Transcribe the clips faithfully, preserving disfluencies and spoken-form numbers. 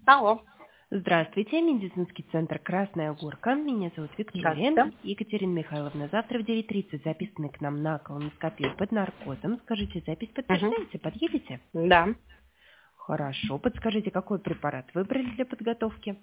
Алло. Здравствуйте, медицинский центр «Красная Горка». Меня зовут Виктория. Здравствуйте. Екатерина Михайловна, завтра в девять тридцать записаны к нам на колоноскопию под наркозом. Скажите, запись Угу. подтверждаете? Подъедете? Да. Хорошо. Подскажите, какой препарат выбрали для подготовки?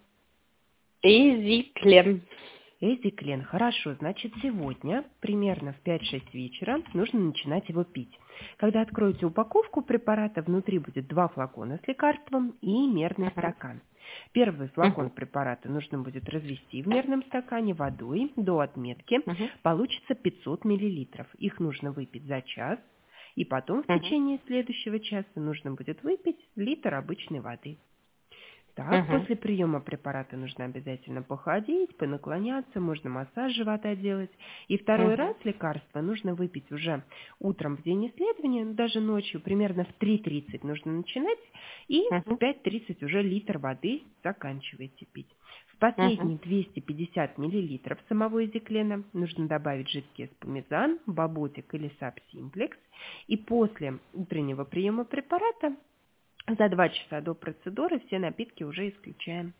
Изиклен. Эзиклен. Хорошо. Значит, сегодня, примерно в пять-шесть вечера, нужно начинать его пить. Когда откроете упаковку препарата, внутри будет два флакона с лекарством и мерный Угу. стакан. Первый флакон Угу. препарата нужно будет развести в мерном стакане водой до отметки. Угу. Получится пятьсот миллилитров. Их нужно выпить за час. И потом в Угу. течение следующего часа нужно будет выпить литр обычной воды. Так, Угу. после приема препарата нужно обязательно походить, понаклоняться, можно массаж живота делать. И второй Угу. раз лекарство нужно выпить уже утром в день исследования, даже ночью, примерно в три тридцать нужно начинать, и в Угу. пять тридцать уже литр воды заканчиваете пить. В Угу. последние двести пятьдесят миллилитров самого изиклена нужно добавить жидкий эспумизан, баботик или сабсимплекс. И после утреннего приема препарата за два часа до процедуры все напитки уже исключаем.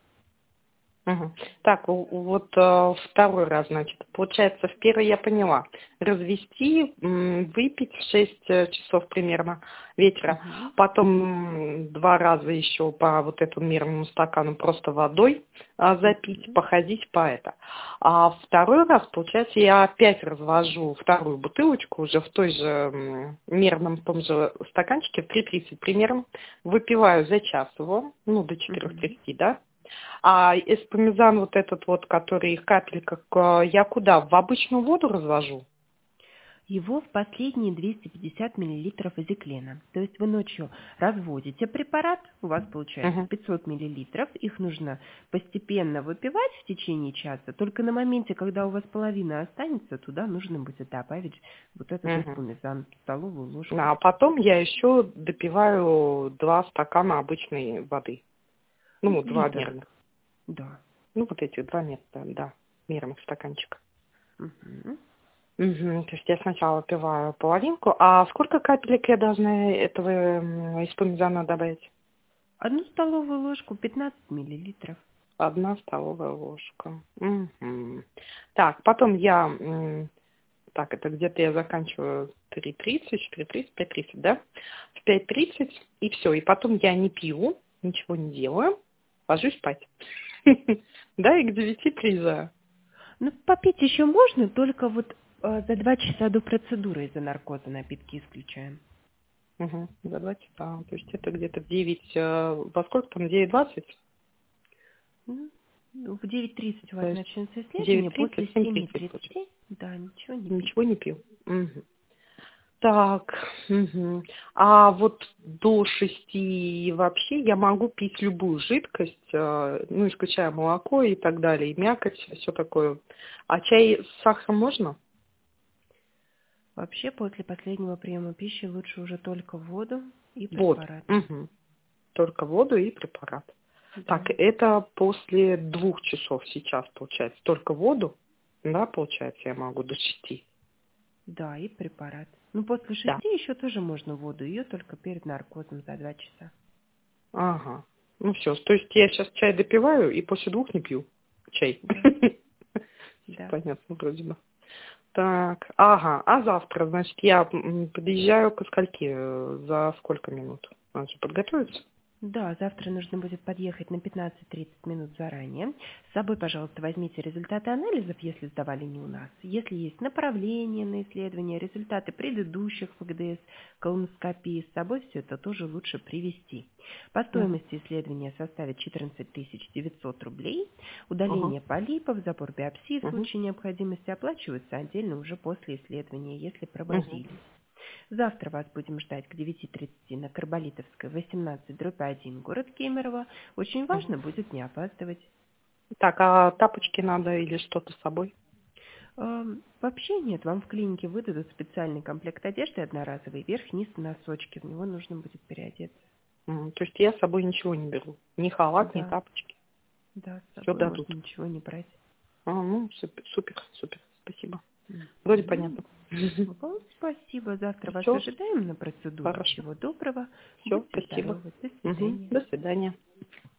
Угу. Так, у- у- вот э, второй раз, значит, получается, в первый я поняла. Развести, м, выпить в шесть часов примерно вечера, Мгм. потом м, два раза еще по вот этому мерному стакану просто водой а, запить, Мгм. походить по это. А второй раз, получается, я опять развожу вторую бутылочку уже в той же м, мерном том же стаканчике в три тридцать примерно, выпиваю за час его, ну, до четырех Мгм. тридцати, да? А эспумизан вот этот вот, который в капельках, э, я куда? В обычную воду развожу? Его в последние двести пятьдесят миллилитров изиклена. То есть вы ночью разводите препарат, у вас получается Угу. пятьсот миллилитров, их нужно постепенно выпивать в течение часа, только на моменте, когда у вас половина останется, туда нужно будет добавить вот этот Угу. эспумизан, столовую ложку. А потом я еще допиваю два стакана обычной воды. Ну, два Литр, мерных. да. Ну, вот эти два мерных, да, мерных стаканчика. Мгм. Угу. То есть я сначала пиваю половинку. А сколько капелек я должна этого м, эспумизана добавить? Одну столовую ложку, пятнадцать миллилитров. Одна столовая ложка. Мгм. Так, потом я, м, так, это где-то я заканчиваю три тридцать, четыре тридцать, пять тридцать, да? В пять тридцать и все. И потом я не пью, ничего не делаю, ложусь спать. Да, и к девяти приезжаю. Ну, попить еще можно, только вот э, за два часа до процедуры из-за наркоза напитки исключаем. Угу. За два часа. То есть это где-то в девять, э, во сколько там, девять двадцать? Ну, ну, в девять тридцать у То вас есть начнется девять исследование, после тридцать, семь семи тридцать получается. тридцати, да, ничего не пить. Ничего не пью. Мгм. Так, мгм. А вот до шести вообще я могу пить любую жидкость, э, ну, исключая молоко и так далее, и мякоть, все такое. А чай с сахаром можно? Вообще, после последнего приема пищи лучше уже только воду и Вот. препарат. Мгм. Только воду и препарат. Да, Так, это после двух часов сейчас, получается, только воду, да, получается, я могу до шести. да, и препарат. Ну, после Да. шести еще тоже можно воду, ее только перед наркозом за два часа. Ага. Ну все, то есть я сейчас чай допиваю и после двух не пью чай. Да, да. Понятно, вроде бы. Так, ага, а завтра, значит, я м, подъезжаю ко скольки, э, за сколько минут? Надо же подготовиться. Да, завтра нужно будет подъехать на пятнадцать-тридцать минут заранее. С собой, пожалуйста, возьмите результаты анализов, если сдавали не у нас. Если есть направление на исследование, результаты предыдущих эф гэ дэ эс, колоноскопии, с собой все это тоже лучше привезти. По Угу. стоимости исследования составит четырнадцать тысяч девятьсот рублей. Угу. Удаление полипов, забор биопсии в Угу. случае необходимости оплачиваются отдельно уже после исследования, если Угу. проводились. Завтра вас будем ждать к девяти тридцати на Карболитовской, восемнадцать, дробь один, город Кемерово. Очень Угу. важно будет не опаздывать. Так, а тапочки надо или что-то с собой? Эм, Вообще нет, вам в клинике выдадут специальный комплект одежды одноразовый, верх, низ, носочки. В него нужно будет переодеться. М, То есть я с собой ничего не беру? Ни халат, ни Да, тапочки? да, с Все собой дадут? можно ничего не брать. А, ну, супер, супер, супер, спасибо. Вроде Мгм. понятно. Вам спасибо. Завтра вас Все, ожидаем на процедуру. хорошо. Всего доброго. Все, Будьте спасибо. здоровы. До Угу. свидания. До свидания.